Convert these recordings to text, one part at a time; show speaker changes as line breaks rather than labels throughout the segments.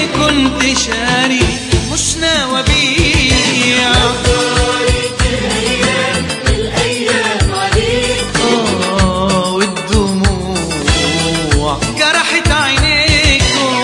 كنت شاري مش ناوي أبيع.
الأيام عليك
والدموع جرحت عينيكم.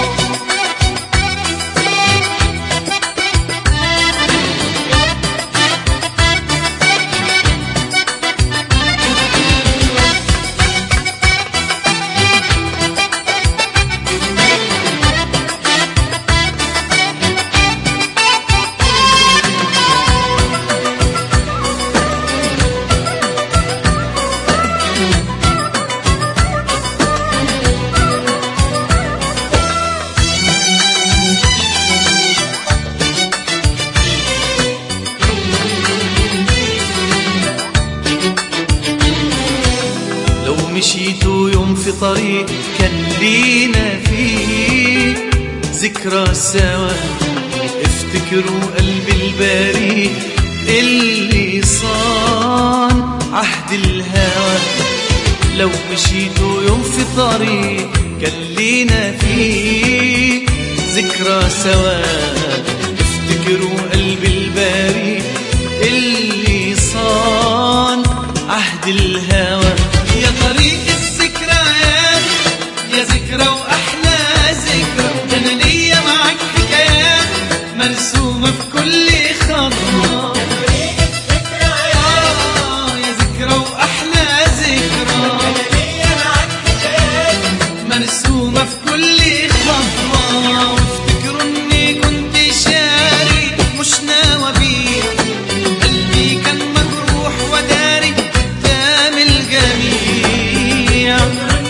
مشيتوا يوم في طريق كان لينا فيه ذكرى سوا، افتكروا قلبي البريء اللي صان عهد الهوى. لو مشيتوا يوم في طريق كان لينا فيه ذكرى سوا، افتكروا قلبي البريء اللي صان عهد الهوى. يا طريق الذكريات يا ذكرى وأحلى ذكرى، أنا ليا معاك حكايات مرسومة في كل خطوة.
يا طريق الذكريات
يا ذكرى وأحلى ذكرى،
أنا ليا معاك حكايات
مرسومة في كل خطوة. وافتكروا إني كنت شاري مش ناوي أبيع، قلبي كان مجروح وداري قدام الجميع.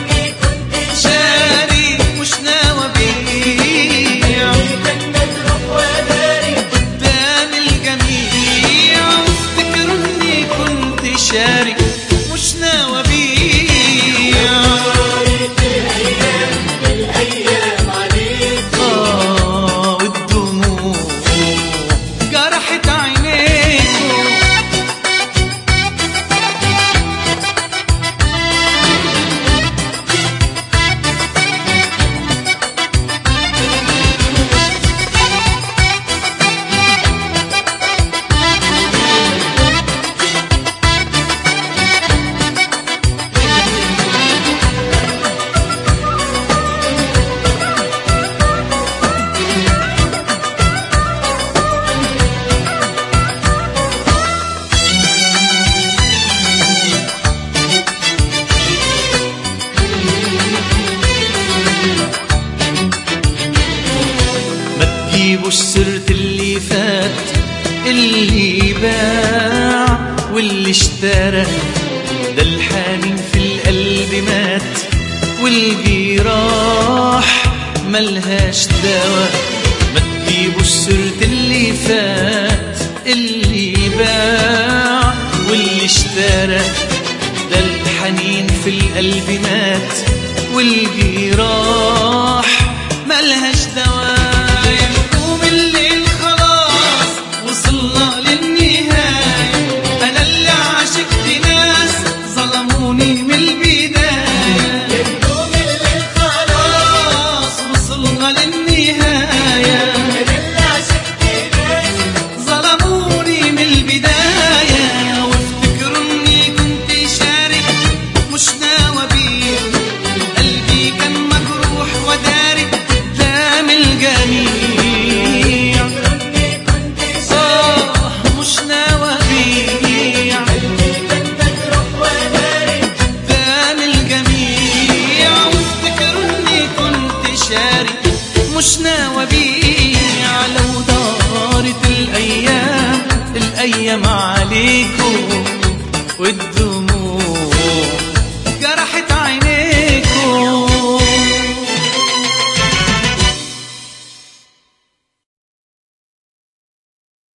شاري مش ناوي أبيع قدام الجميع. وافتكروا إني كنت شاري مش ناوي أبيع.
الأيام عليك
والدموع جرحت عينيكم. جيبوا سيرة اللي فات، اللي باع واللي اشترى، ده الحنين في القلب مات والجراح ملهاش دوا. ما تجيبوا سيرة اللي فات، اللي باع واللي اشترى، ده الحنين في القلب مات والجراح ملهاش دوا. وصلنا للنهاية، أنا اللي عاشقت ناس ظلموني من البداية.
اليوم اللي خلاص
وصلنا للنهاية،
أنا اللي عشقت ناس
ظلموني من البداية. وافتكروا إني كنت شارك مش ناوي أبيع، قلبي كان مجروح وداري قدام الجميع. مش ناوي أبيع. لو دارت الأيام عليكم والدموع